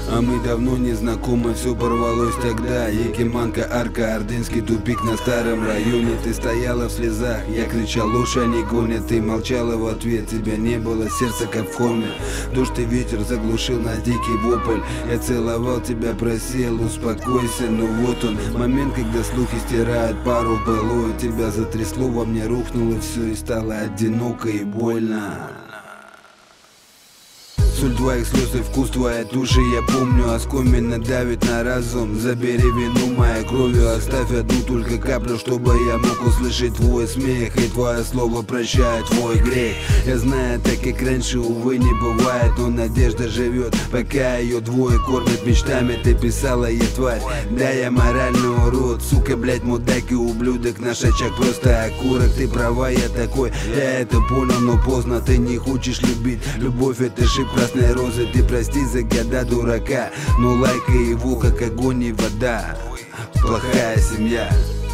А мы давно не знакомы, все порвалось тогда. Якиманка, арка, ордынский тупик на старом районе. Ты стояла в слезах, я кричал: ложь они гонят. Ты молчала в ответ, тебя не было, сердце как в коме. Дождь и ветер заглушил наш дикий вопль. Я целовал тебя, просил, успокойся. Но вот он, момент, когда слухи стирают пару былую. Тебя затрясло, во мне рухнуло все и стало одиноко и больно. Соль твоих слез и вкус твоей души я помню, оскоменно давит на разум. Забери вину моей кровью, оставь одну только каплю, чтобы я мог услышать твой смех. И твое слово прощает твой грех. Я знаю, так как раньше, увы, не бывает, но надежда живет, пока ее двое кормят мечтами. Ты писала: я тварь, да я моральный урод, сука, блять, мудак и ублюдок. Наш очаг просто окурок. Ты права, я такой, я это понял, но поздно. Ты не хочешь любить, любовь это шип красной розы. Ты прости за года дурака, но лайкай его как огонь и вода. Плохая семья.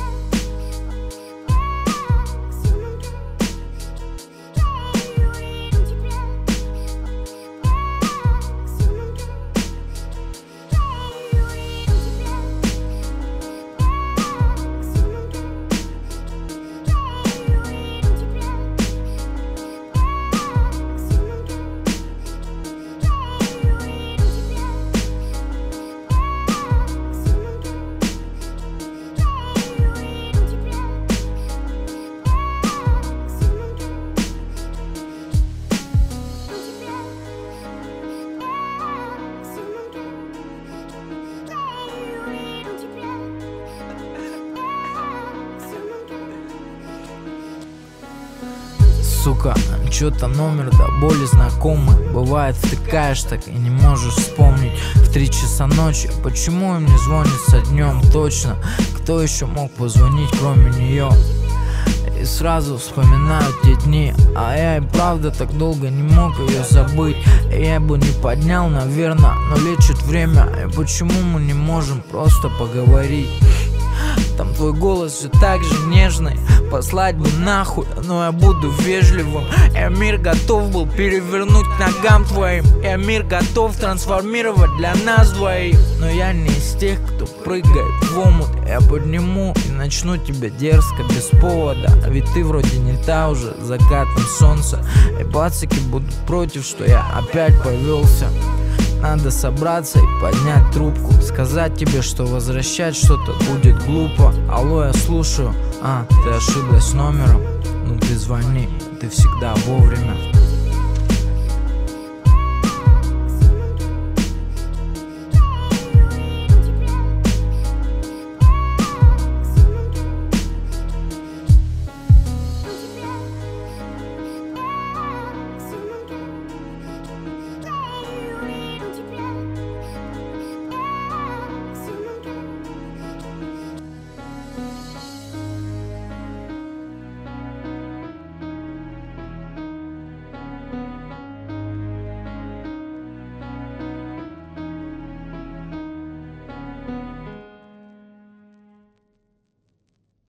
Сука, чё-то номер до боли знакомый. Бывает, втыкаешь так и не можешь вспомнить. В 3 часа ночи, почему им не звонится днем? Точно, кто еще мог позвонить, кроме нее? И сразу вспоминаю те дни, а я и правда так долго не мог ее забыть. И я бы не поднял, наверное, но лечит время. И почему мы не можем просто поговорить? Там твой голос все так же нежный. Послать бы нахуй, но я буду вежливым. Я мир готов был перевернуть к ногам твоим. Я мир готов трансформировать для нас двоих. Но я не из тех, кто прыгает в омут. Я подниму и начну тебя дерзко, без повода. Ведь ты вроде не та уже, закатом солнца. И пацаки будут против, что я опять повелся. Надо собраться и поднять трубку, сказать тебе, что возвращать что-то будет глупо. Алло, я слушаю. Ты ошиблась номером? Ну ты звони, ты всегда вовремя.